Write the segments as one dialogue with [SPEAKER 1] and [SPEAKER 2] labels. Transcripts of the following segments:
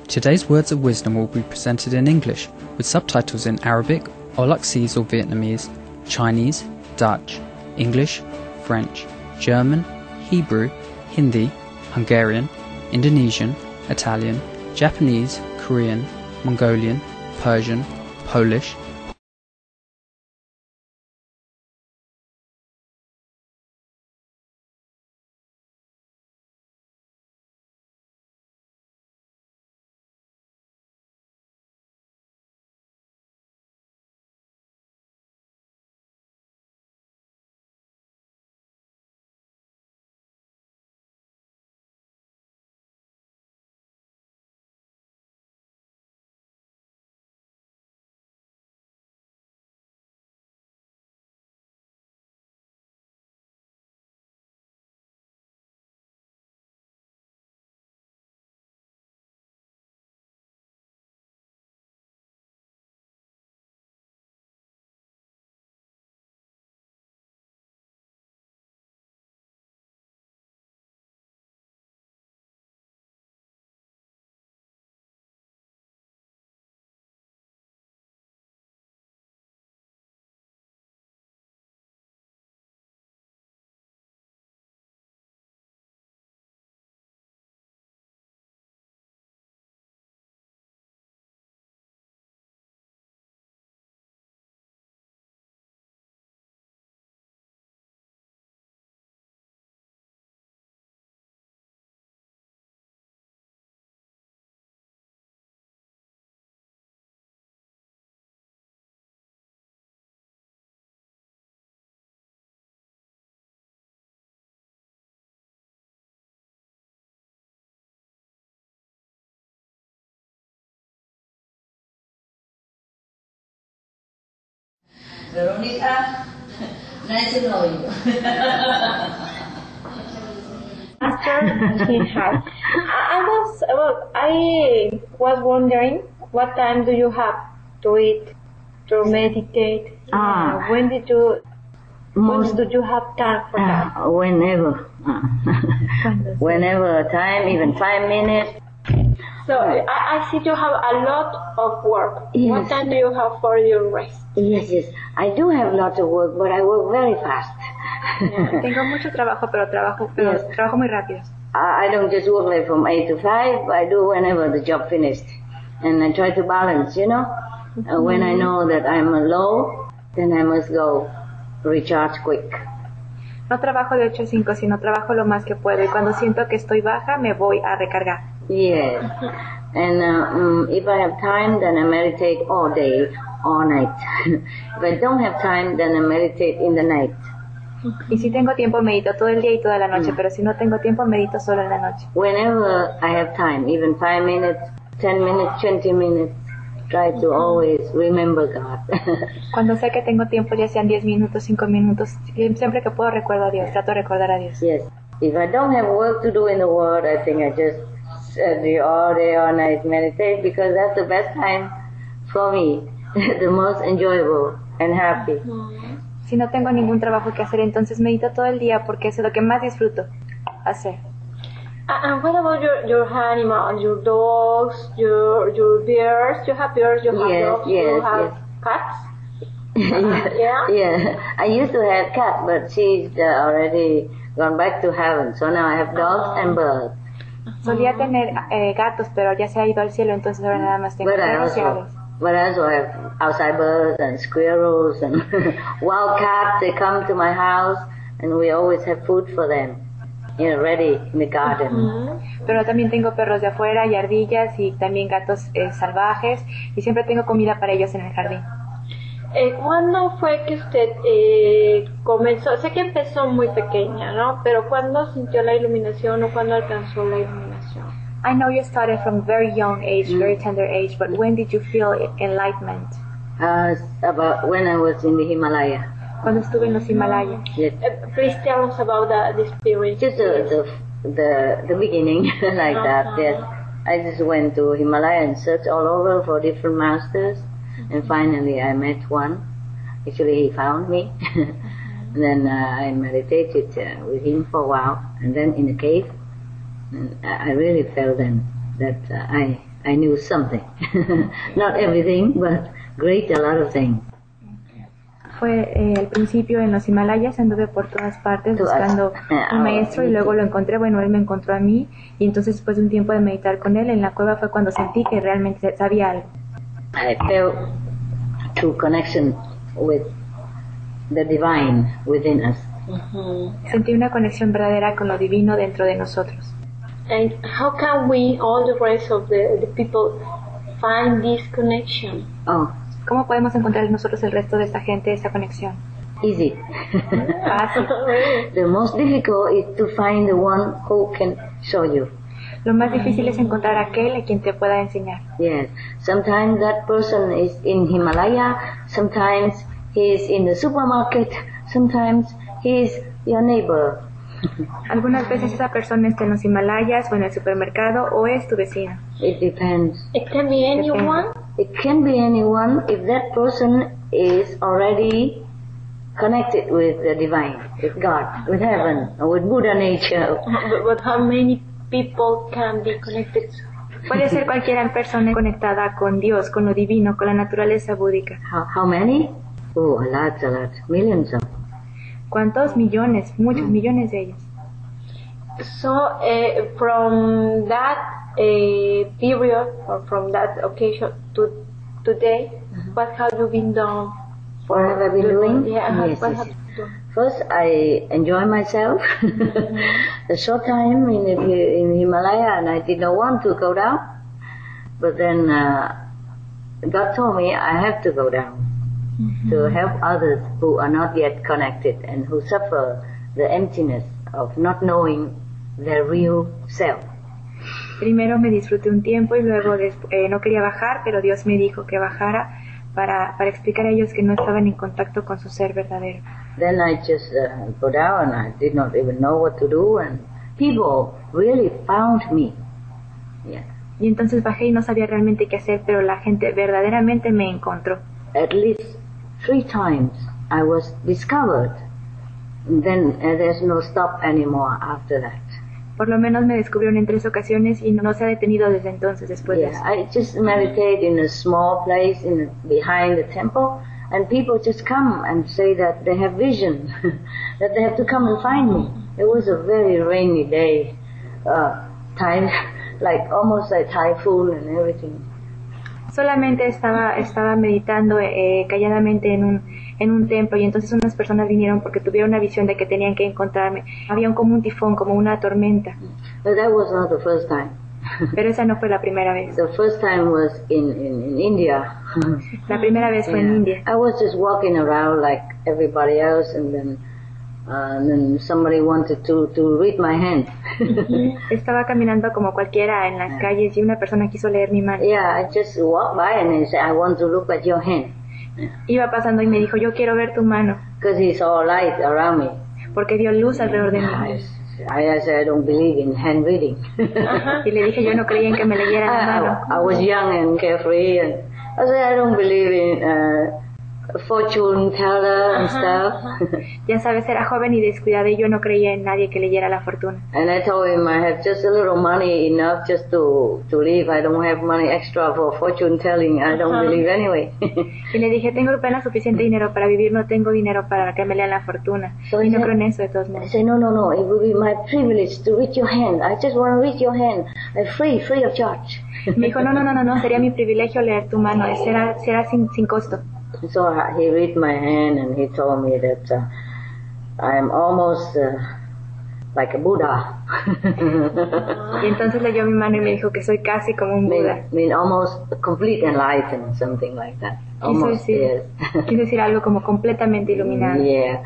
[SPEAKER 1] Today's words of wisdom will be presented in English, with subtitles in Arabic, Aulacese or Vietnamese, Chinese, Dutch, English, French, German, Hebrew, Hindi, Hungarian, Indonesian, Italian, Japanese, Korean, Mongolian, Persian, Polish,
[SPEAKER 2] Veronica, nice to know you.
[SPEAKER 3] I was wondering, what time do you have to eat, to meditate? When do you have time for that?
[SPEAKER 2] Whenever. Whenever time, even 5 minutes.
[SPEAKER 3] So I see you have a lot of work.
[SPEAKER 2] Yes.
[SPEAKER 3] What time do you have for your rest?
[SPEAKER 2] Yes. I do have lots of work, but I work very fast.
[SPEAKER 3] Tengo mucho trabajo, pero trabajo muy rápido.
[SPEAKER 2] I don't just work like from 8 to 5. I do whenever the job finished. And I try to balance, When I know that I'm low, then I must go recharge quick.
[SPEAKER 3] No trabajo de 8 a 5, sino trabajo lo más que puedo. Y cuando siento que estoy baja, me voy a recargar.
[SPEAKER 2] Yes. And if I have time, then I meditate all day, all night. If I don't have time, then I meditate in the night.
[SPEAKER 3] Y si tengo tiempo, medito todo el día y toda la noche, pero si no tengo tiempo, medito solo en la noche.
[SPEAKER 2] Whenever I have time, even 5 minutes, 10 minutes, 20 minutes, try to always remember God.
[SPEAKER 3] Cuando sé que tengo tiempo, ya sean 10 minutos, 5 minutos, siempre que puedo recuerdo a Dios, trato de recordar a Dios.
[SPEAKER 2] Yes. If I don't have work to do in the world, I think I just do all day, all night meditate, because that's the best time for me, the most enjoyable and happy.
[SPEAKER 3] Si no tengo ningún trabajo que hacer, entonces medito todo el día porque es lo que más disfruto hacer.
[SPEAKER 4] And what about your animals, your dogs, your bears? You have bears, you have dogs, you have cats?
[SPEAKER 2] Yeah. I used to have cat, but she's already gone back to heaven. So now I have dogs and birds.
[SPEAKER 3] Solía tener gatos, pero ya se ha ido al cielo, entonces ahora nada más tengo perros y aves.
[SPEAKER 2] But I also have outside birds and squirrels and wild cats. They come to my house, and we always have food for them, ready in the garden.
[SPEAKER 3] Pero también tengo perros de afuera y ardillas y también gatos salvajes, y siempre tengo comida para ellos en el jardín.
[SPEAKER 4] ¿Cuándo fue que usted comenzó? Sé que empezó muy pequeña, ¿no? Pero ¿cuándo sintió la iluminación o cuándo alcanzó la iluminación?
[SPEAKER 3] I know you started from very young age, very tender age, but when did you feel enlightenment?
[SPEAKER 2] About when I was in the Himalaya.
[SPEAKER 3] Cuando estuve en los Himalayas.
[SPEAKER 2] Yes.
[SPEAKER 4] Please tell us about the experience.
[SPEAKER 2] Just the beginning, like that. Yes. I just went to Himalaya and searched all over for different masters, and finally I met one. Actually, he found me. And then I meditated with him for a while, and then in a cave. And I really felt then that I knew something. Not everything, but a lot of things.
[SPEAKER 5] Fue al principio en los Himalayas, anduve por todas partes buscando un maestro y luego lo encontré, bueno, él me encontró a mí y entonces después de un tiempo de meditar con él en la cueva fue cuando sentí que realmente sabía algo.
[SPEAKER 2] I felt true connection with the divine within us.
[SPEAKER 5] Sentí una conexión verdadera con lo divino dentro de nosotros.
[SPEAKER 4] And how can we, all the rest of the people, find this connection?
[SPEAKER 5] ¿Cómo podemos encontrar nosotros el resto de esta gente esa conexión?
[SPEAKER 2] Easy.
[SPEAKER 5] Fácil.
[SPEAKER 2] The most difficult is to find the one who can show you.
[SPEAKER 5] Lo más difícil es encontrar a aquel a quien te pueda enseñar.
[SPEAKER 2] Yes. Sometimes that person is in Himalaya, sometimes he is in the supermarket, sometimes he is your neighbor.
[SPEAKER 5] Algunas veces esa persona está en los Himalayas o en el supermercado o es tu vecino.
[SPEAKER 2] It depends.
[SPEAKER 4] It can be anyone?
[SPEAKER 2] It can be anyone if that person is already connected with the divine, with God, with heaven, or with Buddha nature.
[SPEAKER 4] But how many people can be connected?
[SPEAKER 5] Puede ser cualquier persona conectada con Dios, con lo divino, con la naturaleza búdica.
[SPEAKER 2] How many? Oh, a lot. Millions of.
[SPEAKER 5] ¿Cuántos? Millones, muchos millones de ellos.
[SPEAKER 4] So, from that period, or from that occasion to today, what have you been done?
[SPEAKER 2] What have I been doing?
[SPEAKER 4] Yeah,
[SPEAKER 2] yes,
[SPEAKER 4] what
[SPEAKER 2] yes.
[SPEAKER 4] have you done?
[SPEAKER 2] First, I enjoy myself. A short time in Himalaya, and I did not want to go down. But then God told me I have to go down to help others who are not yet connected and who suffer the emptiness of not knowing their real self.
[SPEAKER 5] Primero me disfruté un tiempo y luego no quería bajar, pero Dios me dijo que bajara para explicar a ellos que no estaban en contacto con su ser verdadero.
[SPEAKER 2] Then I just go down and I did not even know what to do, and people really found me. Yeah.
[SPEAKER 5] Y entonces bajé y no sabía realmente qué hacer, pero la gente verdaderamente me encontró.
[SPEAKER 2] At least 3 times I was discovered. And then there's no stop anymore after that.
[SPEAKER 5] Por lo menos me descubrieron en 3 ocasiones y no se ha detenido desde entonces después de eso.
[SPEAKER 2] I just meditate in a small place behind the temple, and people just come and say that they have vision, that they have to come and find me. It was a very rainy day, time, like almost a typhoon and everything.
[SPEAKER 5] Solamente estaba meditando calladamente en un templo y entonces unas personas vinieron porque tuvieron una visión de que tenían que encontrarme. Había como un tifón, como una tormenta.
[SPEAKER 2] But that was not the first time.
[SPEAKER 5] Pero esa no fue la primera vez.
[SPEAKER 2] The first time was in India.
[SPEAKER 5] La primera vez fue en India.
[SPEAKER 2] I was just walking around like everybody else, and then somebody wanted to read my hand.
[SPEAKER 5] Estaba caminando como cualquiera en las calles y una persona quiso leer mi mano.
[SPEAKER 2] Yeah, I just walked by and he said, I want to look at your hand.
[SPEAKER 5] Iba pasando y me dijo, yo quiero ver tu mano.
[SPEAKER 2] Because he saw light around me.
[SPEAKER 5] Porque vio luz alrededor de mí.
[SPEAKER 2] I said, I don't believe in hand reading.
[SPEAKER 5] Y le dije, yo no creía en que me leyera la mano.
[SPEAKER 2] I was young and carefree, and I said, I don't believe in fortune teller and stuff.
[SPEAKER 5] Ya sabes, era joven y descuidada y yo no creía en nadie que leyera la fortuna.
[SPEAKER 2] And I told him I have just a little money enough just to live. I don't have money extra for fortune telling. I don't believe anyway.
[SPEAKER 5] Y le dije, tengo apenas suficiente dinero para vivir, no tengo dinero para que me lean la fortuna.
[SPEAKER 2] So
[SPEAKER 5] y no creo en eso de todos
[SPEAKER 2] I
[SPEAKER 5] modos.
[SPEAKER 2] said, no, it will be my privilege to read your hand. I just want to read your hand. Free of charge.
[SPEAKER 5] Me dijo, no, sería mi privilegio leer tu mano, será sin costo.
[SPEAKER 2] So he read my hand and he told me that I am almost like a Buddha.
[SPEAKER 5] Y entonces leyó mi mano y me dijo que soy casi como un Buda.
[SPEAKER 2] mean almost complete enlightened, something like that. Almost, yes.
[SPEAKER 5] Quiso decir algo como completamente iluminado.
[SPEAKER 2] Yeah.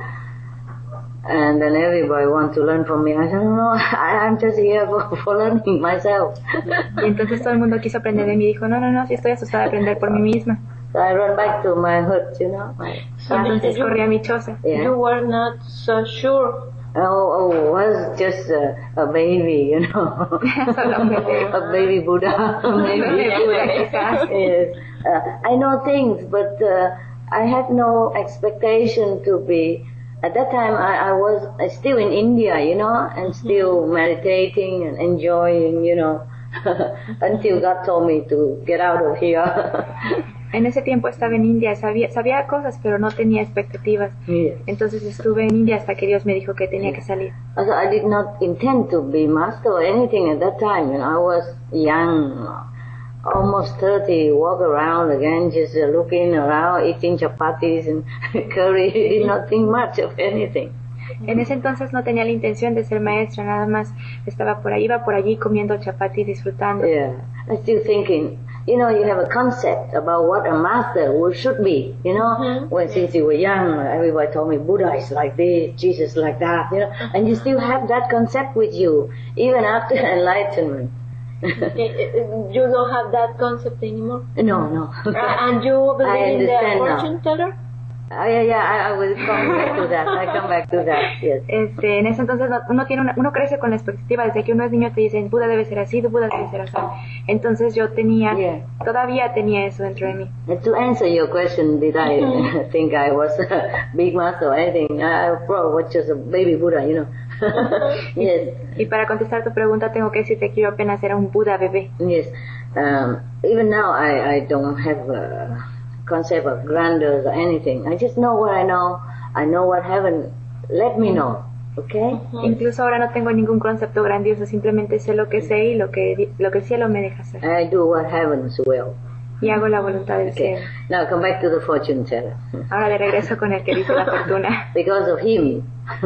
[SPEAKER 2] And then everybody wants to learn from me. I said, no, I'm just here for learning myself.
[SPEAKER 5] Y entonces todo el mundo quiso aprender de mí y dijo, no, sí estoy asustada de aprender por mí misma.
[SPEAKER 2] So I run back to my hut,
[SPEAKER 5] Entonces corrí a mi choza.
[SPEAKER 2] Yeah.
[SPEAKER 4] You were not so sure.
[SPEAKER 2] Was just a baby,
[SPEAKER 5] Solo un bebé.
[SPEAKER 2] A baby Buddha, maybe. Yes. I know things, but I had no expectation to be. At that time, I was still in India, and still meditating and enjoying, until God told me to get out of here.
[SPEAKER 5] En ese tiempo estaba en India, sabía cosas, pero no tenía expectativas.
[SPEAKER 2] Yes.
[SPEAKER 5] Entonces estuve en India hasta que Dios me dijo que tenía que salir.
[SPEAKER 2] Also, I did not intend to be master or anything at that time. You know, I was young, almost 30, walk around again, just looking around, eating chapatis and curry. Did not think much of anything.
[SPEAKER 5] En ese entonces no tenía la intención de ser maestra, nada más iba por allí comiendo chapati, disfrutando.
[SPEAKER 2] Yeah, I'm still thinking. You know, you have a concept about what a master should be, you know. When since you were young, everybody told me Buddha is like this, Jesus like that, you know. And you still have that concept with you, even after enlightenment.
[SPEAKER 4] You don't have that concept anymore?
[SPEAKER 2] No.
[SPEAKER 4] And you believe in the fortune teller?
[SPEAKER 2] I will come back to that. I come back to that, yes.
[SPEAKER 5] En ese entonces uno crece con la expectativa, desde que uno es niño te dicen Buda debe ser así, Buda debe ser así. Entonces yo todavía tenía eso dentro de mí.
[SPEAKER 2] To answer your question, did I think I was a big master or anything? I probably was just a baby Buddha, you know. Yes.
[SPEAKER 5] Y para contestar tu pregunta tengo que decirte que yo apenas era un Buda bebé.
[SPEAKER 2] Yes. Even now I don't have a concept of grandeur or anything. I just know what I know. I know what heaven let me know. Okay?
[SPEAKER 5] Incluso ahora no tengo ningún concepto grandioso, simplemente sé lo que sé y lo que el cielo me deja hacer.
[SPEAKER 2] I do what heaven's will.
[SPEAKER 5] Y hago la voluntad del cielo.
[SPEAKER 2] Now come back to the fortune teller.
[SPEAKER 5] Ahora de regreso con el que dice la fortuna.
[SPEAKER 2] Because of him,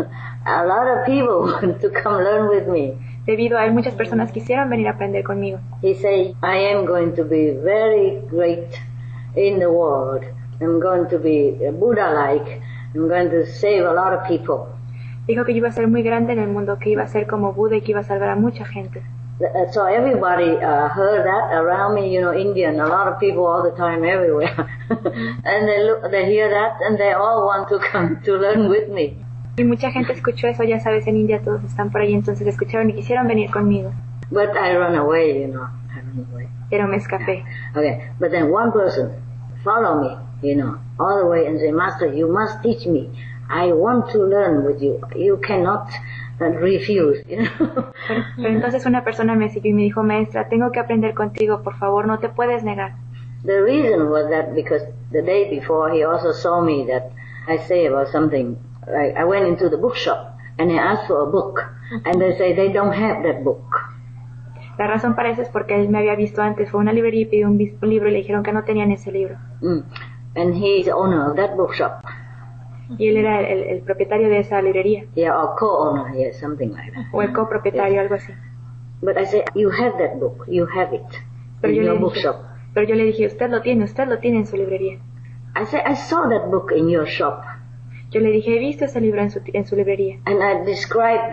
[SPEAKER 2] a lot of people want to come learn with me.
[SPEAKER 5] Debido a él, muchas personas quisieron venir a aprender conmigo.
[SPEAKER 2] He said, I am going to be very great in the world. I'm going to be Buddha-like. I'm going to save a lot of people.
[SPEAKER 5] Dijo que iba a ser muy grande en el mundo, que iba a ser como Buda y que iba a salvar a mucha gente.
[SPEAKER 2] So everybody heard that around me, you know, Indian, a lot of people all the time everywhere. And they hear that and they all want to come to learn with me.
[SPEAKER 5] Y mucha gente escuchó eso, ya sabes, en India todos están por ahí, entonces escucharon y quisieron venir conmigo.
[SPEAKER 2] But I run away, you know, I run away.
[SPEAKER 5] Pero me escapé.
[SPEAKER 2] Okay, but then one person follow me, you know, all the way and say, Master, you must teach me. I want to learn with you. You cannot refuse, you know.
[SPEAKER 5] Pero entonces una persona me siguió y me dijo, maestra, tengo que aprender contigo, por favor, no te puedes negar.
[SPEAKER 2] The reason was that because the day before he also saw me that I say about something. I went into the bookshop and I asked for a book and they say they don't have that book.
[SPEAKER 5] La razón para eso es porque él me había visto antes, fue a una librería y pidió un libro y le dijeron que no tenían ese libro.
[SPEAKER 2] And he's the owner of that bookshop.
[SPEAKER 5] Y él era el propietario de esa librería.
[SPEAKER 2] Yeah, or co-owner, yeah, something like that.
[SPEAKER 5] O el copropietario, algo así.
[SPEAKER 2] But I said, you have that book, you have it in your bookshop.
[SPEAKER 5] Pero yo le dije, usted lo tiene en su librería.
[SPEAKER 2] I said, I saw that book in your shop.
[SPEAKER 5] Yo le dije, he visto ese libro en su librería.
[SPEAKER 2] And I described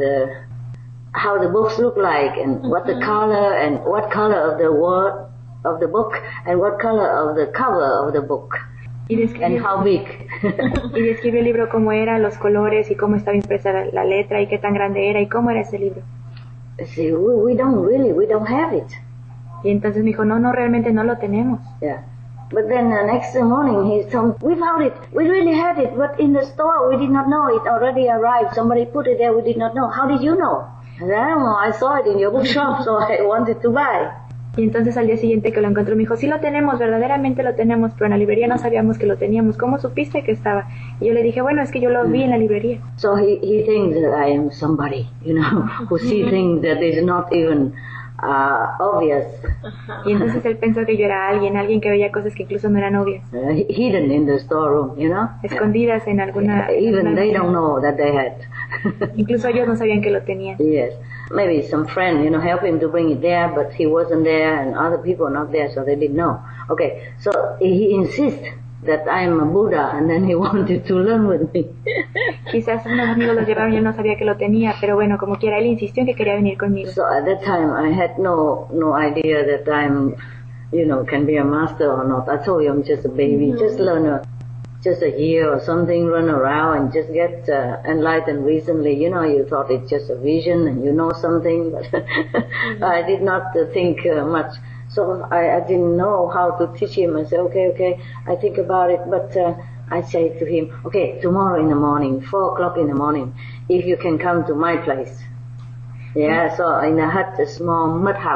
[SPEAKER 2] how the books look like and what the color and what color of the word of the book and what color of the cover of the book. And how big.
[SPEAKER 5] Y describió el libro cómo era, los colores y cómo estaba impresa la letra y qué tan grande era y cómo era ese libro.
[SPEAKER 2] See, we don't have it.
[SPEAKER 5] Y entonces me dijo, no, realmente no lo tenemos.
[SPEAKER 2] Yeah. But then the next morning he told me, we found it. We really had it, but in the store we did not know it already arrived. Somebody put it there, we did not know. How did you know? I said, I don't know, I saw it in your bookshop, so I wanted to buy.
[SPEAKER 5] Y entonces al día siguiente que lo encontró me dijo, sí lo tenemos, verdaderamente lo tenemos, pero en la librería no sabíamos que lo teníamos. ¿Cómo supiste que estaba? Y yo le dije, bueno, es que yo lo vi en la librería.
[SPEAKER 2] So he thinks that I am somebody, you know, who see things that is not even obvious.
[SPEAKER 5] Y entonces él pensó que yo era alguien que veía cosas que incluso no eran obvias.
[SPEAKER 2] Hidden in the storeroom, you know.
[SPEAKER 5] Escondidas en alguna.
[SPEAKER 2] Even they don't know that they had.
[SPEAKER 5] Incluso ellos no sabían que lo tenían.
[SPEAKER 2] Yes, maybe some friend, you know, help him to bring it there, but he wasn't there, and other people not there, so they didn't know. Okay, so he insists that I'm a Buddha, and then he wanted to learn with me.
[SPEAKER 5] Quizás unos amigos lo llevaron y él no sabía que lo tenía, pero bueno, como quiera, él insistió en que quería venir conmigo.
[SPEAKER 2] So at that time, I had no idea that I'm, you know, can be a master or not. I told you I'm just a baby, just learn just a year or something, run around and just get enlightened recently. You know, you thought it's just a vision and you know something, but I did not think much. So I didn't know how to teach him. I said, okay, I think about it. But I say to him, okay, tomorrow in the morning, 4 o'clock in the morning, if you can come to my place. Yeah, so in a hut, a small mud house,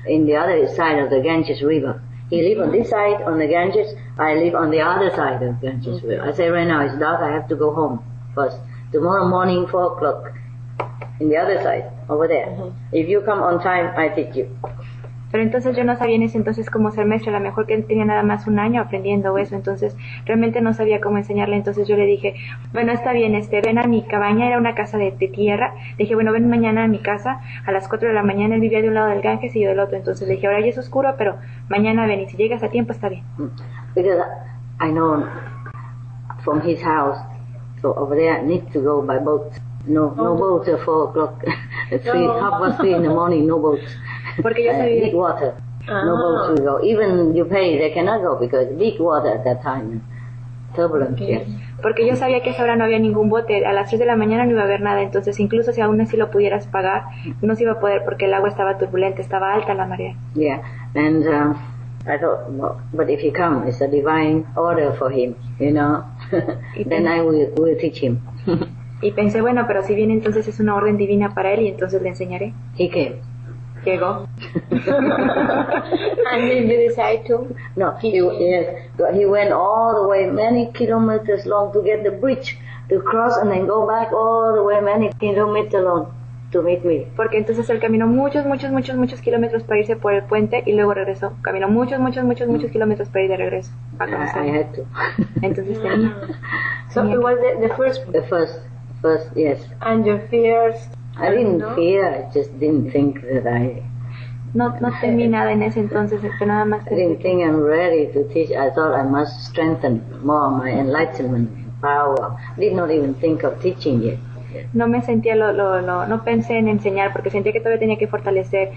[SPEAKER 2] in the other side of the Ganges River. He live on this side on the Ganges, I live on the other side of Ganges River. I say, right now it's dark, I have to go home first. Tomorrow morning, 4 o'clock, in the other side, over there. If you come on time, I teach you.
[SPEAKER 5] Pero entonces yo no sabía en ese entonces cómo ser maestra, a lo mejor que tenía nada más un año aprendiendo eso, entonces realmente no sabía cómo enseñarle, entonces yo le dije, bueno, está bien, ven a mi cabaña, era una casa de tierra, le dije, bueno, ven mañana a mi casa a las 4 de la mañana, él vivía de un lado del Ganges y yo del otro, entonces le dije, ahora ya es oscuro, pero mañana ven y si llegas a tiempo está bien.
[SPEAKER 2] Because I know from his house, so over there I need to go by boat. No boat at 4 o'clock, 3:30 in the morning, no boats.
[SPEAKER 5] Porque yo sabía.
[SPEAKER 2] Big water, no boats will go. Even you pay, they cannot go because big water at that time, turbulence. Yes.
[SPEAKER 5] Porque yo sabía que a esa hora no había ningún bote, a las 3 de la mañana no iba a haber nada, entonces incluso si aún así lo pudieras pagar, no se iba a poder porque el agua estaba turbulenta, estaba alta la marea.
[SPEAKER 2] Yeah, and I thought, well, but if he comes, it's a divine order for him, you know. Then I will teach him.
[SPEAKER 5] Y pensé, bueno, pero si viene entonces es una orden divina para él y entonces le enseñaré.
[SPEAKER 2] He came.
[SPEAKER 5] Llegó.
[SPEAKER 4] And then you decide to?
[SPEAKER 2] No, he went all the way many kilometers long to get the bridge to cross and then go back all the way many kilometers long to meet me.
[SPEAKER 5] Porque entonces él caminó muchos kilómetros para irse por el puente y luego regresó. Caminó muchos kilómetros para ir de regreso.
[SPEAKER 2] I had to.
[SPEAKER 5] Entonces tenía.
[SPEAKER 4] So it was the first.
[SPEAKER 2] The first, yes.
[SPEAKER 4] And your fears.
[SPEAKER 2] I didn't fear, I just didn't think that
[SPEAKER 5] No temí nada en ese entonces, pero nada más.
[SPEAKER 2] I didn't think I'm ready to teach. I thought I must strengthen more my enlightenment power. Did not even think of teaching yet.
[SPEAKER 5] No me sentía no pensé en enseñar porque sentía que todavía tenía que fortalecer.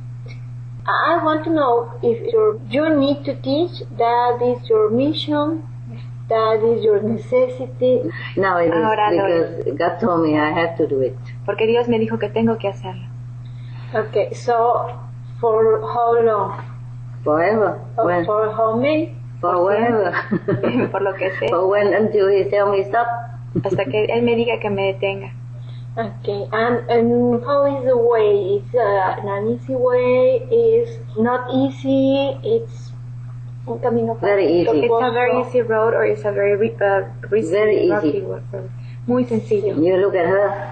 [SPEAKER 4] I want to know if you need to teach, that is your mission, that is your necessity.
[SPEAKER 2] No, it is because God told me I have to do it.
[SPEAKER 5] Porque Dios me dijo que tengo que hacerlo.
[SPEAKER 4] Okay, so for how long?
[SPEAKER 2] Forever.
[SPEAKER 4] When? For how many?
[SPEAKER 2] For whenever.
[SPEAKER 5] Por lo que sé.
[SPEAKER 2] For when until He tell me stop.
[SPEAKER 5] Hasta que Él me diga que me detenga.
[SPEAKER 4] Okay, and how is the way? It's an easy way, it's not easy, it's un camino
[SPEAKER 2] very easy.
[SPEAKER 5] It's a very easy road or it's a very
[SPEAKER 2] very easy
[SPEAKER 5] road. Muy sencillo.
[SPEAKER 2] You look at her.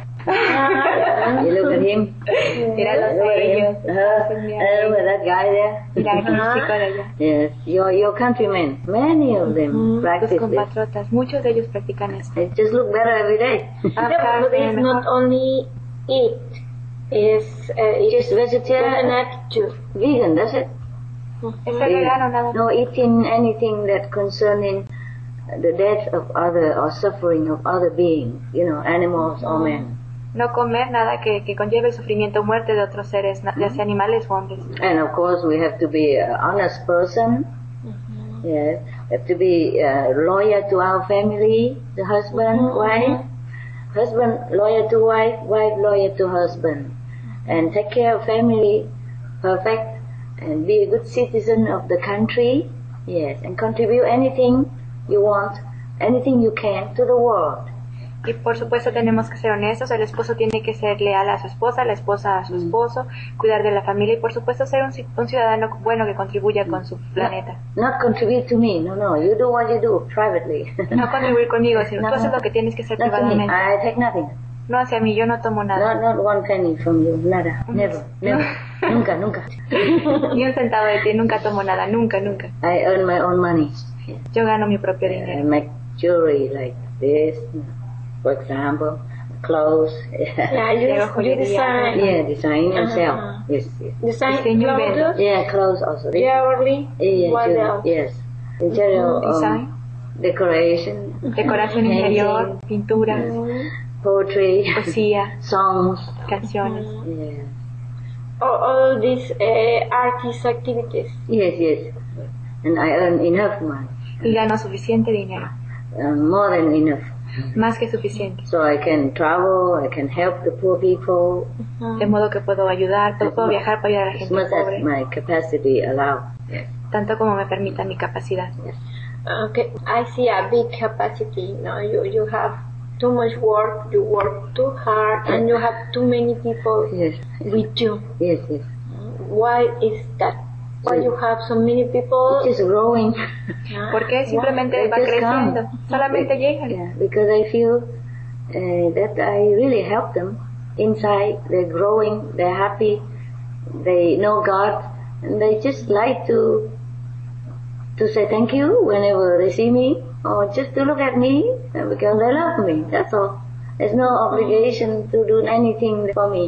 [SPEAKER 2] You look at him.
[SPEAKER 5] Mira los ellos.
[SPEAKER 2] Look at that guy there.
[SPEAKER 5] Mira aquel chico de allá.
[SPEAKER 2] Yes, your countrymen, many of them practice
[SPEAKER 5] tus compatriotas, muchos de ellos practican esto.
[SPEAKER 2] They just look better every day.
[SPEAKER 4] But it's not only eat, it's
[SPEAKER 2] just vegetarian
[SPEAKER 4] and attitude.
[SPEAKER 2] Vegan, that's it.
[SPEAKER 5] Es vegano, nada.
[SPEAKER 2] No eating anything that concerning the death of other or suffering of other beings, animals or men.
[SPEAKER 5] No comer nada que conlleve el sufrimiento o muerte de otros seres, ya sea animales o hombres.
[SPEAKER 2] And of course we have to be an honest person. Yes, we have to be loyal to our family, the husband, wife. Husband loyal to wife, wife loyal to husband. And take care of family perfect and be a good citizen of the country. Yes, and contribute anything you want, anything you can to the world.
[SPEAKER 5] Y por supuesto tenemos que ser honestos, el esposo tiene que ser leal a su esposa, la esposa a su esposo, cuidar de la familia y por supuesto ser un ciudadano bueno que contribuya con su planeta.
[SPEAKER 2] Not contribute to me, no, you do what you do privately.
[SPEAKER 5] No contribuir conmigo, sino tú haces lo que tienes que hacer privadamente.
[SPEAKER 2] I take nothing.
[SPEAKER 5] No hacia mí, yo no tomo nada.
[SPEAKER 2] Not one penny from you, nada, never. Nunca.
[SPEAKER 5] Ni un centavo de ti, nunca tomo nada, nunca.
[SPEAKER 2] I earn my own money.
[SPEAKER 5] Yo gano mi propio dinero.
[SPEAKER 2] I make jewelry like this, for example, clothes.
[SPEAKER 4] Yeah, you design.
[SPEAKER 2] Yeah, design yourself. Yes.
[SPEAKER 4] Design clothes.
[SPEAKER 2] Yeah, clothes also.
[SPEAKER 4] Jewelry.
[SPEAKER 2] Yeah,
[SPEAKER 4] what else?
[SPEAKER 2] Yes. Interior
[SPEAKER 5] design.
[SPEAKER 2] Decoration.
[SPEAKER 5] Decoración interior, pintura.
[SPEAKER 2] Poetry.
[SPEAKER 5] Poesía.
[SPEAKER 2] Songs.
[SPEAKER 5] Canciones.
[SPEAKER 2] Yeah.
[SPEAKER 4] All these artist activities.
[SPEAKER 2] Yes. And I earn enough money.
[SPEAKER 5] Y gano suficiente dinero.
[SPEAKER 2] More than enough.
[SPEAKER 5] Más que suficiente.
[SPEAKER 2] So I can travel, I can help the poor people.
[SPEAKER 5] De modo que puedo ayudar, puedo viajar para ayudar a la gente
[SPEAKER 2] pobre. As my capacity allow.
[SPEAKER 5] Yes. Tanto como me permita mi capacidad.
[SPEAKER 2] Yes.
[SPEAKER 4] Okay, I see a big capacity. You have too much work, you work too hard, and you have too many people with you.
[SPEAKER 2] Yes.
[SPEAKER 4] why is that? Why you have so many people?
[SPEAKER 2] It's just growing.
[SPEAKER 5] Porque simplemente va creciendo. Solamente llegan.
[SPEAKER 2] Yeah, because I feel that I really help them inside. They're growing. They're happy. They know God, and they just like to say thank you whenever they see me, or just to look at me because they love me. That's all. There's no obligation to do anything for me.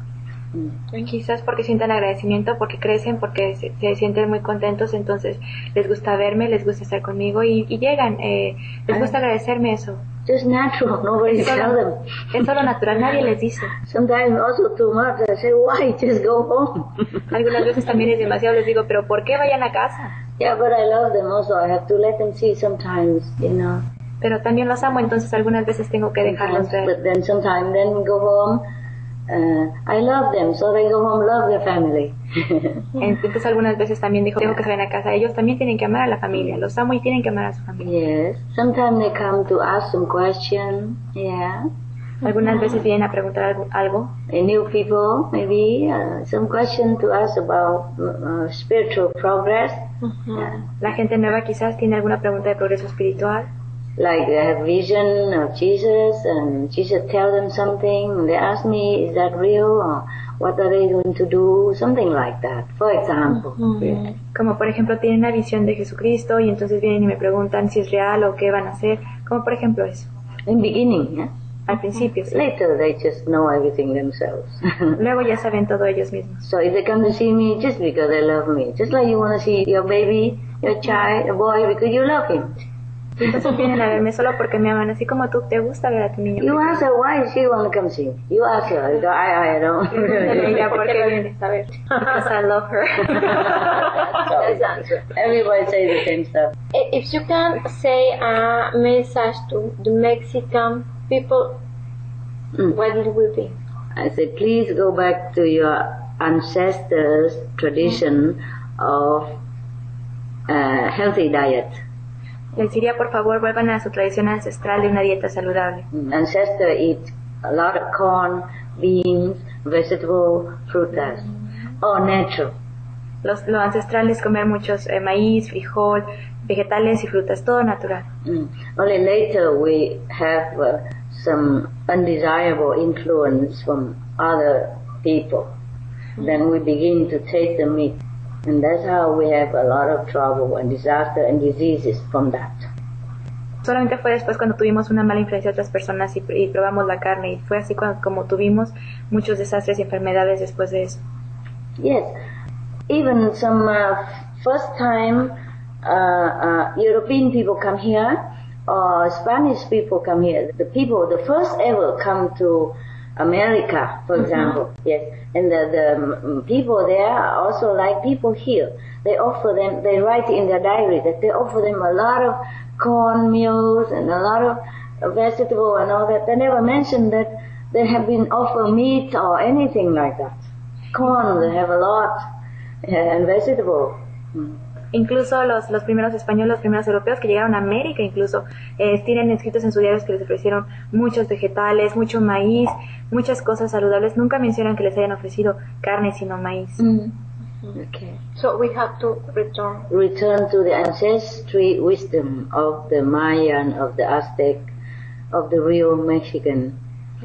[SPEAKER 5] Quizás porque sientan agradecimiento, porque crecen, porque se sienten muy contentos, entonces les gusta verme, les gusta estar conmigo y llegan, les gusta agradecerme eso.
[SPEAKER 2] Just natural, nobody tell them.
[SPEAKER 5] Es solo natural, nadie les dice.
[SPEAKER 2] Sometimes also too much, I say, why, just go home.
[SPEAKER 5] Algunas veces también es demasiado, les digo, pero ¿por qué vayan a casa?
[SPEAKER 2] Yeah, but I love them also, I have to let them see sometimes, you know.
[SPEAKER 5] Pero también los amo, entonces algunas veces tengo que dejarlos ver.
[SPEAKER 2] But then sometimes then go home. I love them, so they go home, love their family.
[SPEAKER 5] Entonces algunas veces también digo, tengo que salir a casa. Ellos también tienen que amar a la familia. Los amo y tienen que amar a su familia.
[SPEAKER 2] Yes. Sometimes they come to ask some question. Yeah.
[SPEAKER 5] Algunas veces vienen a preguntar algo.
[SPEAKER 2] New people, maybe some question to ask about spiritual progress.
[SPEAKER 5] Yeah. La gente nueva quizás tiene alguna pregunta de progreso espiritual.
[SPEAKER 2] Like they have vision of Jesus and Jesus tell them something and they ask me, is that real or what are they going to do? Something like that, for example. Yeah.
[SPEAKER 5] Como por ejemplo tienen una visión de Jesucristo y entonces vienen y me preguntan si es real o qué van a hacer. Como por ejemplo eso.
[SPEAKER 2] In beginning, yeah?
[SPEAKER 5] Al principio, sí.
[SPEAKER 2] Later they just know everything themselves.
[SPEAKER 5] Luego ya saben todo ellos mismos.
[SPEAKER 2] So if they come to see me just because they love me, just like you want to see your baby, your child, a boy, because you love him.
[SPEAKER 5] Y entonces vienen a verme solo porque me aman, así como tú te gusta ver a tu niño.
[SPEAKER 2] You ask her why she want to come see me. You ask her. You go, I don't.
[SPEAKER 5] Mira, ¿por qué vienes a ver? Because I love her.
[SPEAKER 2] Everybody say the same stuff.
[SPEAKER 4] If you can say a message to the Mexican people, what it will be?
[SPEAKER 2] I say, please go back to your ancestors' tradition of healthy diet.
[SPEAKER 5] Les diría, por favor, vuelvan a su tradición ancestral de una dieta saludable.
[SPEAKER 2] Ancestors eat a lot of corn, beans, vegetable, frutas, all natural.
[SPEAKER 5] Lo ancestral es comer muchos maíz, frijol, vegetales y frutas, todo natural.
[SPEAKER 2] Only later we have some undesirable influence from other people. Then we begin to taste the meat. And that's how we have a lot of trouble and disaster and diseases from that.
[SPEAKER 5] Solamente fue después cuando tuvimos una mala influencia de otras personas y probamos la carne, y fue así como tuvimos muchos desastres y enfermedades después de eso.
[SPEAKER 2] Yes, even some first time European people come here or Spanish people come here. The first ever come to America, for example, yes, and the people there are also like people here. They offer them, they write in their diary that they offer them a lot of corn meals and a lot of vegetable and all that. They never mention that they have been offered meat or anything like that. Corn, they have a lot, and vegetable.
[SPEAKER 5] Incluso los primeros españoles, los primeros europeos que llegaron a América, incluso tienen escritos en sus diarios que les ofrecieron muchos vegetales, mucho maíz, muchas cosas saludables. Nunca mencionan que les hayan ofrecido carne, sino maíz.
[SPEAKER 2] Okay.
[SPEAKER 4] So we have to
[SPEAKER 2] return to the ancestry wisdom of the Mayan, of the Aztec, of the real Mexican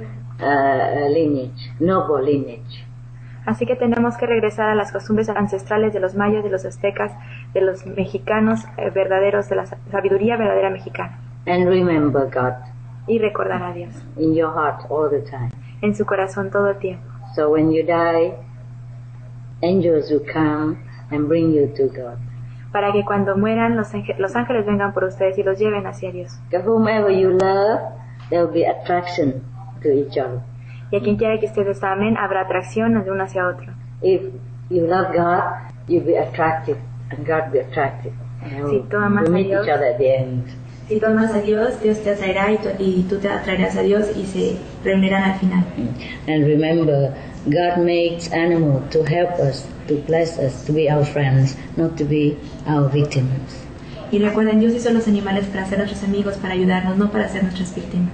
[SPEAKER 2] lineage, noble lineage.
[SPEAKER 5] Así que tenemos que regresar a las costumbres ancestrales de los mayas, de los aztecas, de los mexicanos verdaderos, de la sabiduría verdadera mexicana.
[SPEAKER 2] And remember God.
[SPEAKER 5] Y recordar a Dios.
[SPEAKER 2] In your heart all the time.
[SPEAKER 5] En su corazón todo el tiempo.
[SPEAKER 2] So when you die, angels will come and bring you to God.
[SPEAKER 5] Para que cuando mueran los ángeles vengan por ustedes y los lleven hacia Dios.
[SPEAKER 2] Because whomever you love, there will be attraction to each other.
[SPEAKER 5] Y a quien quiera que ustedes amen, habrá atracción de uno hacia otro.
[SPEAKER 2] If you love God, you'll be attractive, and God will be attractive.
[SPEAKER 5] Si tú amas a Dios,
[SPEAKER 2] si
[SPEAKER 5] tú amas a Dios, Dios te atraerá y tú te atraerás a Dios y se reunirán al final.
[SPEAKER 2] And remember, God makes animals to help us, to bless us, to be our friends, not to be our victims.
[SPEAKER 5] Y recuerden, Dios hizo los animales para ser nuestros amigos, para ayudarnos, no para ser nuestras víctimas.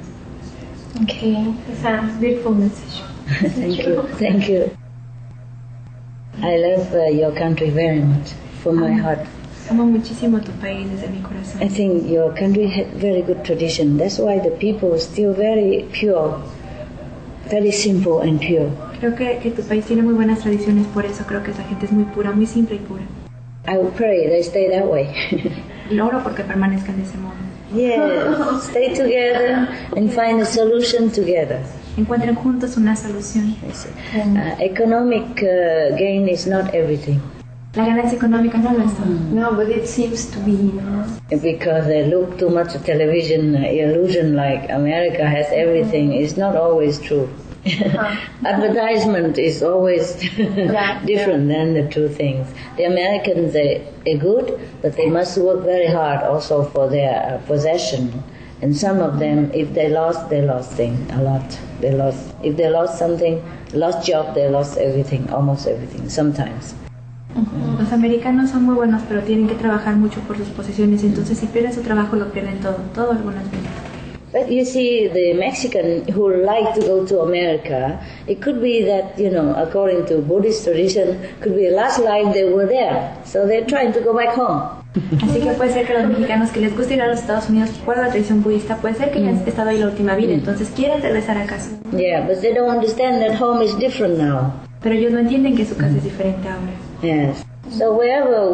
[SPEAKER 4] Okay, it's a beautiful message.
[SPEAKER 2] Thank you. Thank you. I love your country very much, from my heart.
[SPEAKER 5] Amo muchísimo tu país desde mi corazón.
[SPEAKER 2] I think your country had very good tradition. That's why the people are still very pure, very simple and pure.
[SPEAKER 5] Creo que tu país tiene muy buenas tradiciones, por eso creo que esa gente es muy pura, muy simple y pura.
[SPEAKER 2] I will pray they stay that way.
[SPEAKER 5] Oro porque permanezcan de ese modo.
[SPEAKER 2] Yes, stay together and find a solution together.
[SPEAKER 5] Encuentren juntos una solución.
[SPEAKER 2] Economic gain is not everything.
[SPEAKER 5] La ganancia económica no lo es todo.
[SPEAKER 3] No, but it seems to be,
[SPEAKER 2] Because they look too much at television, illusion like America has everything is not always true. Advertisement is always different than the two things. The Americans are good, but they must work very hard also for their possession. And some of them, if they lost things a lot. If they lost something, lost job, they lost everything, almost everything, sometimes.
[SPEAKER 5] Los americanos son muy buenos, pero tienen que trabajar mucho por sus posesiones, entonces si pierden su trabajo lo pierden todo algunas veces.
[SPEAKER 2] But you see, the Mexican who like to go to America, it could be that, according to Buddhist tradition, could be last life they were there. So they're trying to go back home.
[SPEAKER 5] Así que puede ser que los mexicanos que les guste ir a los Estados Unidos por la tradición budista, puede ser que ya han estado ahí la última vida, entonces quieren regresar a casa.
[SPEAKER 2] Yeah, but they don't understand that home is different now.
[SPEAKER 5] Pero ellos no entienden que su casa es diferente ahora.
[SPEAKER 2] Yes. So wherever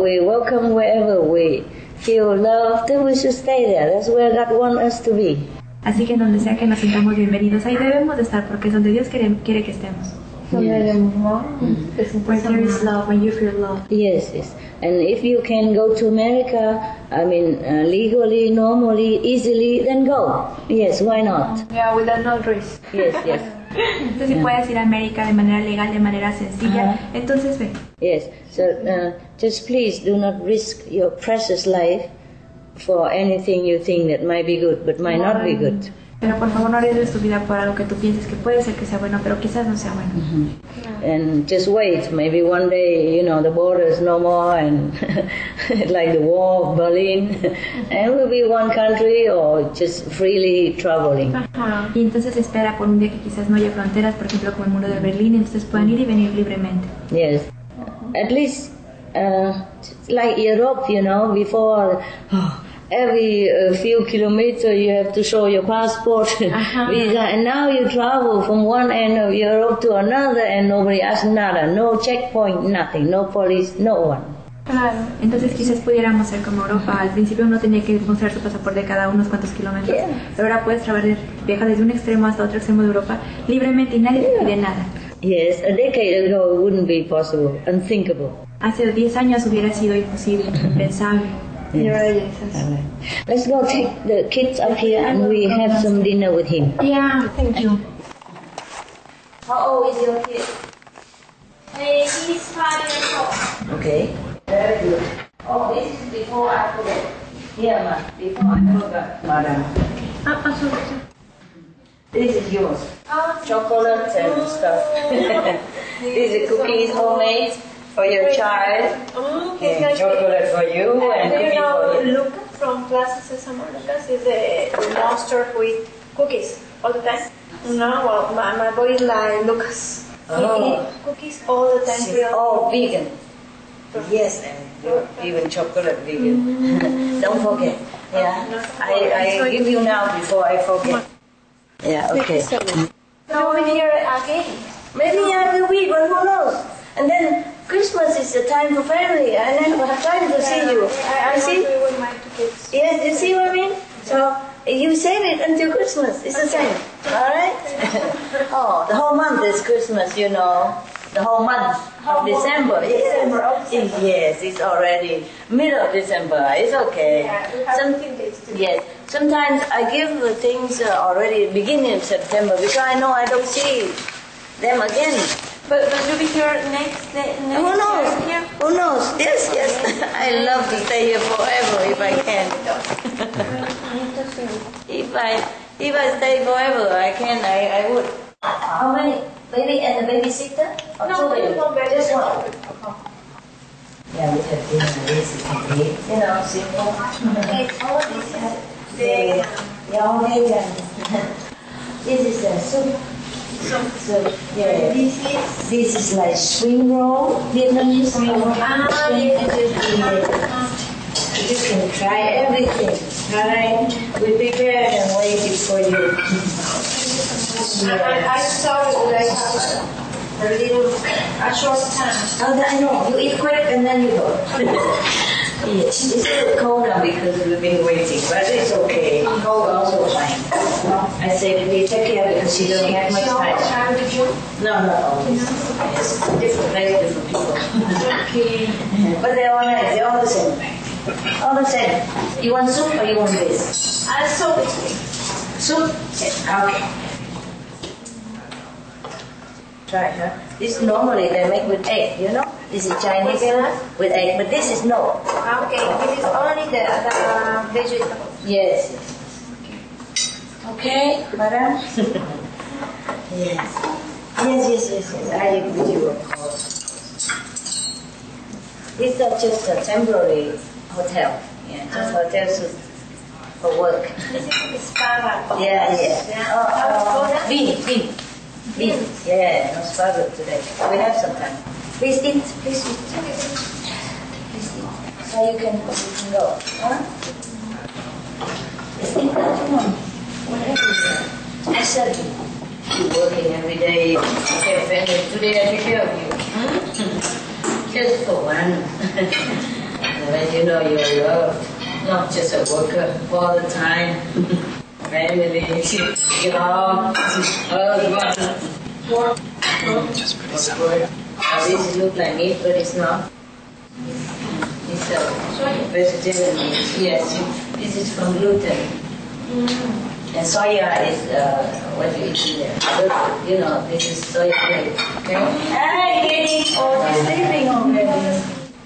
[SPEAKER 2] we feel loved, then we should stay there. That's where God wants us to be.
[SPEAKER 5] Así que donde sea que nos sintamos bienvenidos, ahí debemos de estar, porque es donde Dios quiere que estemos.
[SPEAKER 2] Yes.
[SPEAKER 5] Where there is love, when you feel love.
[SPEAKER 2] Yes. And if you can go to America, legally, normally, easily, then go. Yes, why not?
[SPEAKER 3] Yeah, without no risk.
[SPEAKER 2] Yes.
[SPEAKER 5] Entonces si puedes ir a América de manera legal, de manera sencilla, entonces ve.
[SPEAKER 2] Yes, so just please do not risk your precious life for anything you think that might be good, but might not be good.
[SPEAKER 5] Pero por favor no arriesgues tu vida por algo que tú pienses que puede ser que sea bueno, pero quizás no sea bueno.
[SPEAKER 2] And just wait, maybe one day, the borders no more, and like the wall of Berlin, and we'll be one country or just freely traveling.
[SPEAKER 5] Y entonces espera por un día que quizás no haya fronteras, por ejemplo como el muro de Berlín, entonces puedan ir y venir libremente.
[SPEAKER 2] Yes, at least like Europe, before. Every few kilometers you have to show your passport, visa, and now you travel from one end of Europe to another and nobody asks nada, no checkpoint, nothing, no police, no one.
[SPEAKER 5] Claro, entonces quizás pudiéramos ser como Europa. Al principio uno tenía que mostrar su pasaporte cada unos cuantos kilómetros, pero ahora puedes viajar desde un extremo hasta otro extremo de Europa libremente y nadie te pide nada.
[SPEAKER 2] Yes, a decade ago it wouldn't be possible, unthinkable.
[SPEAKER 5] Hace 10 años hubiera sido imposible, impensable.
[SPEAKER 2] Yes. Let's go take the kids up here and we have some dinner with him.
[SPEAKER 5] Yeah, thank you.
[SPEAKER 2] How old is your kid?
[SPEAKER 4] He's 5 years old.
[SPEAKER 2] Okay, very good. Oh, this is before I forget. Yeah, ma, before I forgot, madam.
[SPEAKER 4] Absolutely.
[SPEAKER 2] This is yours. Chocolate and stuff. These are cookies homemade for your child. Okay, chocolate for you and cookies for you.
[SPEAKER 4] Luca from Plaza Sésamo Lucas is the monster who eats cookies all the time. Well, my boy is like Lucas. He eats cookies all the time.
[SPEAKER 2] She's all vegan. Yes, and even chocolate vegan. Don't forget. Yeah, I give you now before I forget. Yeah, okay.
[SPEAKER 4] So we'll be here again.
[SPEAKER 2] Maybe I will be, but who knows? And then Christmas is the time for family, and then we'll have time to see you.
[SPEAKER 4] I
[SPEAKER 2] see?
[SPEAKER 4] agree with my 2 kids.
[SPEAKER 2] Yes, you see what I mean? So you save it until Christmas. It's the same. All right? Oh, the whole month is Christmas, The whole month of December. Yes, it's already middle of December. It's okay. Yes. Sometimes I give things already beginning of September because I know I don't see them again.
[SPEAKER 4] But you'll be here next
[SPEAKER 2] Who knows?
[SPEAKER 4] year?
[SPEAKER 2] Who knows? Yes. I love to stay here forever if I can. If I stay forever, I would. How many? Baby and the babysitter? Or
[SPEAKER 4] No,
[SPEAKER 2] two babies?
[SPEAKER 4] no, baby.
[SPEAKER 2] Just one. Yeah, we have dinner. This is complete. Simple.
[SPEAKER 4] All this is
[SPEAKER 2] Yeah, vegan. This is a soup. So yeah, this is like spring roll, Vietnamese spring roll. You can try everything. Alright, we prepared and waited for you.
[SPEAKER 3] I saw it like a short time.
[SPEAKER 2] Oh, I know. You eat quick and then you go. Yes, it's a little cold now because we've been waiting, but it's okay. Cold also fine. I say we take care because you don't have much time. No, always. Yes, different, very different people.
[SPEAKER 3] Okay.
[SPEAKER 2] But they're all nice. They're all the same. All the same. You want soup or you want this?
[SPEAKER 3] Soup.
[SPEAKER 2] Soup? Okay. Try, huh? This normally they make with egg, you know? This is Chinese with egg, but this is no.
[SPEAKER 3] Okay, this is only the vegetables.
[SPEAKER 2] Yes. Okay, madam? Yes. Yes. I agree with you, of course. It's not just a temporary hotel. Yeah, just hotel for work.
[SPEAKER 3] This is the spa.
[SPEAKER 2] Yeah. Bean. Yeah, no spa today. We have some time. Please eat. Please eat. So you can go. Huh? Please eat what you want. Whatever you want. I said you're working every day. Okay, family. Today I take care of you. Just for one. When you know you're loved, not just a worker all the time. Family, job, husband.
[SPEAKER 1] Just pretty simple.
[SPEAKER 2] This looks like meat, but it's not. It's a vegetarian meat. Yes, this is from gluten. And soya is what you eat in there. But, you know, this is soya milk. Okay? Hi, Kitty. Oh, she's sleeping already.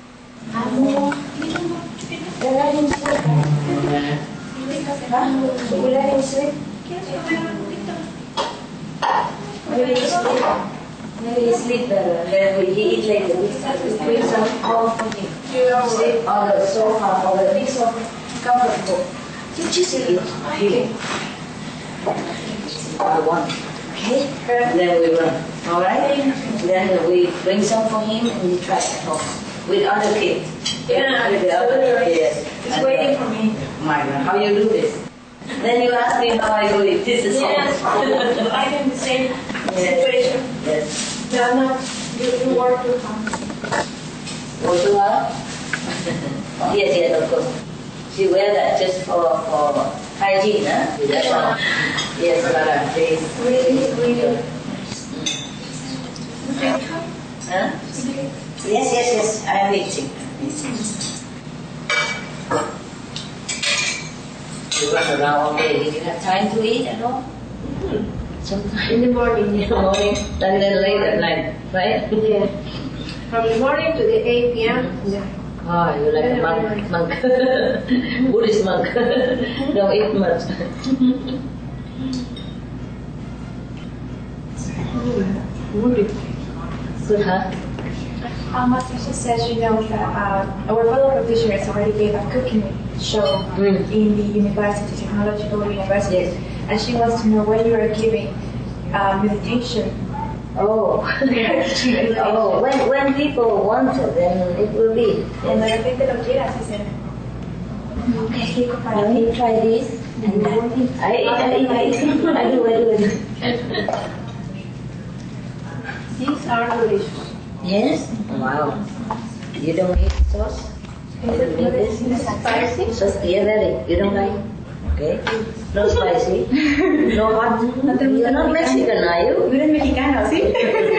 [SPEAKER 2] Let him sleep. Huh? You let him sleep? Maybe he sleep better. Then we eat later. We bring some more for him. Sleep on the sofa or the big sofa. Comfortable. You just eat. Okay. I want. Okay? Then we run. Alright? Then we bring some for him and we try at home. With other kids.
[SPEAKER 3] Yeah.
[SPEAKER 2] With the other kids.
[SPEAKER 3] It's waiting for me.
[SPEAKER 2] My God, how you do this? Then you ask me how I do it. This is
[SPEAKER 3] Yes, I'm in the same situation.
[SPEAKER 2] Yes.
[SPEAKER 3] No, you work too hard.
[SPEAKER 2] Work too hard? Yes, of course. She wear that just for hygiene, huh? That's all. Yes, Lara, please.
[SPEAKER 3] Really.
[SPEAKER 2] Huh? Yes, I am eating. You run around all day. Did you have time to eat at all? Sometimes.
[SPEAKER 3] In the morning.
[SPEAKER 2] In the morning, and then late at night, right?
[SPEAKER 3] Yeah. From the morning to the 8 p.m. Yeah.
[SPEAKER 2] Ah, you're like a monk. Buddhist monk. Don't eat much. Good, huh?
[SPEAKER 5] Master says she knows that our fellow practitioners already gave a cooking show in the university, technological university,
[SPEAKER 2] Yes.
[SPEAKER 5] and she wants to know when you are giving meditation.
[SPEAKER 2] Oh. Oh, when people want it, then it will be.
[SPEAKER 5] Cuando la gente lo quiera, así será.
[SPEAKER 2] Okay, let me try this. And I do.
[SPEAKER 3] These are delicious.
[SPEAKER 2] Yes? Wow. You don't eat sauce? You don't eat this?
[SPEAKER 3] Spicy?
[SPEAKER 2] Sauce, yeah, very. You don't like? Okay. No spicy. No hot. You're not Mexican, are you?
[SPEAKER 5] Tú eres mexicano, ¿sí?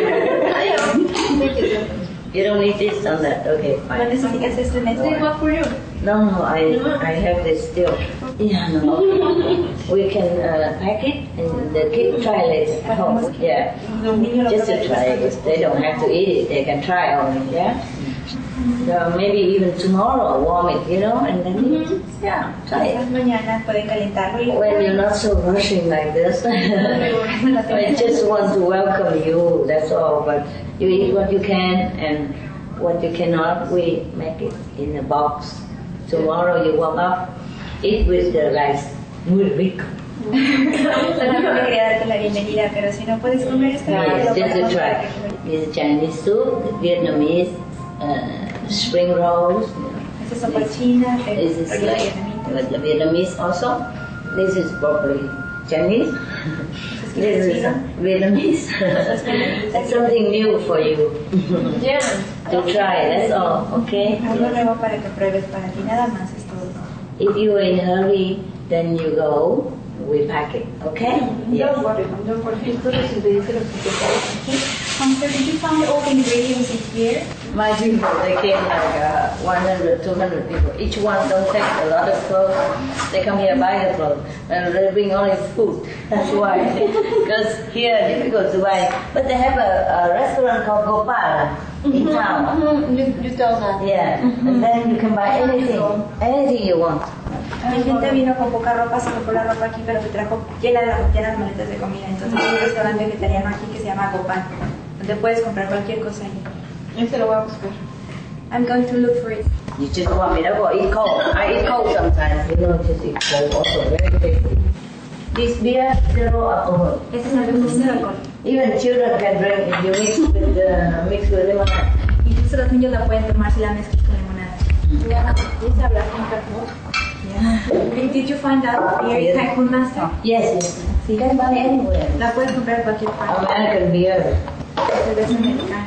[SPEAKER 2] You don't eat this on that. Okay,
[SPEAKER 5] No
[SPEAKER 2] fine.
[SPEAKER 5] necesitas esto en este.
[SPEAKER 3] What for you?
[SPEAKER 2] No, I have this still. Yeah, no. We can pack it and the kid try later at home. Yeah. Just to try it. They don't have to eat it. They can try only. Yeah. So maybe even tomorrow warm it, you know, and then yeah, try it.
[SPEAKER 5] Mañana pueden calentarlo.
[SPEAKER 2] When you're not so rushing like this, I just want to welcome you. That's all. But you eat what you can and what you cannot, we make it in a box. Tomorrow you warm up, eat with the rice, muy rico.
[SPEAKER 5] Solamente quería darte la bienvenida, pero si no puedes comer esta
[SPEAKER 2] Yes, just to try. This is Chinese soup, Vietnamese spring rolls.
[SPEAKER 5] Esta es sopa china,
[SPEAKER 2] This is the Vietnamese also. This is probably Chinese. This is Vietnamese. That's something new for you.
[SPEAKER 4] Yeah.
[SPEAKER 2] To try, that's all, okay?
[SPEAKER 5] Algo nuevo para que pruebes para ti, nada más es todo.
[SPEAKER 2] If you're in a hurry, then you go, we pack it, okay? Yes.
[SPEAKER 3] Don't worry. Esto es lo que
[SPEAKER 5] So did you find all the ingredients in here?
[SPEAKER 2] My people, they came like 100, 200 people. Each one don't take a lot of clothes. They come here buy the clothes. And they bring only food. That's why. Because here difficult to buy. But they have a restaurant called Gopal in town.
[SPEAKER 4] You tell that.
[SPEAKER 2] Yeah. And then you can buy anything you want.
[SPEAKER 5] Mi gente vino con poca ropa, se compró la ropa aquí, pero se trajo llenas maletas de comida. Entonces hay un restaurante vegetariano aquí que se llama Gopal, donde puedes comprar cualquier cosa ahí.
[SPEAKER 3] Este lo voy a buscar.
[SPEAKER 5] I'm going to look for it.
[SPEAKER 2] You just want me to go eat cold. I eat cold sometimes. You know, just eat cold also. Very tasty. This beer, zero alcohol.
[SPEAKER 5] Este es algo sin alcohol.
[SPEAKER 2] Even children can drink if you mix with lemonade.
[SPEAKER 5] Incluso los niños la pueden tomar si la mezclas con limonada.
[SPEAKER 3] ¿Dice hablar con Carlos?
[SPEAKER 5] Did you find out beer in Tycoon Master?
[SPEAKER 2] Yes. You can buy anywhere.
[SPEAKER 5] La puedes comprar en cualquier parte.
[SPEAKER 2] American beer.
[SPEAKER 5] Cerveza americana.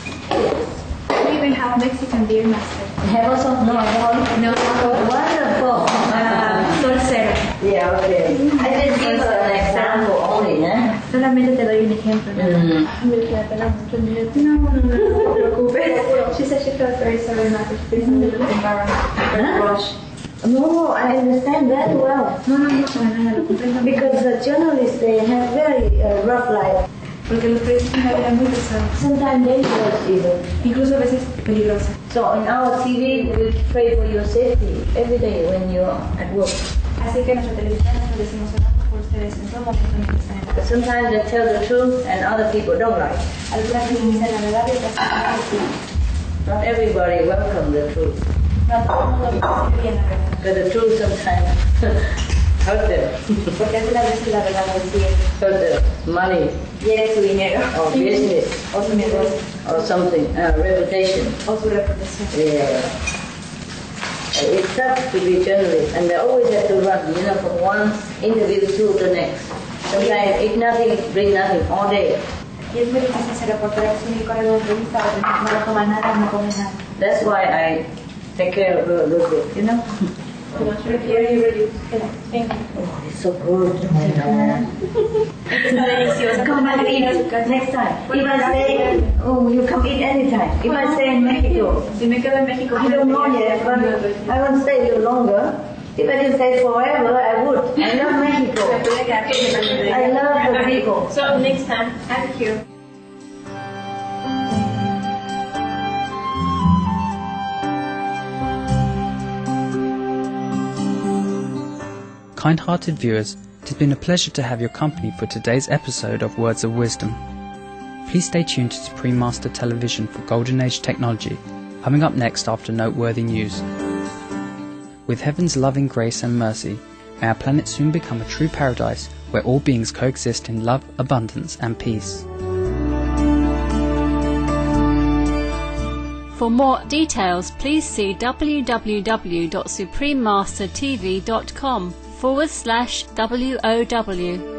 [SPEAKER 5] We even have Mexican beer master.
[SPEAKER 2] Have also? No, I don't.
[SPEAKER 5] No,
[SPEAKER 2] Wonderful.
[SPEAKER 5] Sol Cero.
[SPEAKER 2] Yeah, okay. I just give an example only, eh?
[SPEAKER 5] Solamente te doy un ejemplo.
[SPEAKER 4] Me queda pena mucho el dinero.
[SPEAKER 5] No te preocupes. She said she feels very sorry not to feel embarrassed.
[SPEAKER 2] No, I understand very well.
[SPEAKER 5] No, para nada, lo comprendo.
[SPEAKER 2] Because the journalists, they have very rough life.
[SPEAKER 5] Porque los periodistas tienen una vida muy pesada.
[SPEAKER 2] Sometimes dangerous even.
[SPEAKER 5] Incluso a veces peligrosa.
[SPEAKER 2] So in our TV, we pray for your safety every day when you're at work.
[SPEAKER 5] Así que en nuestra televisión nos decimos oramos por ustedes en todo momento en que están en
[SPEAKER 2] But sometimes they tell the truth and other people don't like.
[SPEAKER 5] Algunas veces dicen la verdad y otras veces no.
[SPEAKER 2] Not everybody welcome the truth.
[SPEAKER 5] No todo el mundo recibe bien la verdad.
[SPEAKER 2] But the truth sometimes hurt them.
[SPEAKER 5] Porque algunas veces la verdad no es bien.
[SPEAKER 2] Hurt them. Money
[SPEAKER 5] Quiere su dinero.
[SPEAKER 2] or business
[SPEAKER 5] O su negocio.
[SPEAKER 2] or something, reputation.
[SPEAKER 5] O su reputación.
[SPEAKER 2] Yeah. It's tough to be journalist, and they always have to run, from one interview to the next. Sometimes eat nothing, drink nothing all day.
[SPEAKER 5] Y es muy difícil ser reportero, es un correr de entrevista, no toma nada, no come nada.
[SPEAKER 2] That's why I take care of her a little bit,
[SPEAKER 5] Prefiero ir
[SPEAKER 2] Oh, it's so good.
[SPEAKER 5] Está delicioso.
[SPEAKER 2] Come back and eat next time. If I say, oh, you come eat anytime. If I stay in Mexico,
[SPEAKER 5] Si me quedo en México,
[SPEAKER 2] I don't know yet, but I won't stay a little longer. If I can stay forever, I would. I love Mexico. I love the people.
[SPEAKER 4] So next time.
[SPEAKER 5] Thank you.
[SPEAKER 1] Kind-hearted viewers, it has been a pleasure to have your company for today's episode of Words of Wisdom. Please stay tuned to Supreme Master Television for Golden Age technology, coming up next after noteworthy news. With heaven's loving grace and mercy, may our planet soon become a true paradise where all beings coexist in love, abundance and peace.
[SPEAKER 6] For more details, please see www.suprememastertv.com/WOW.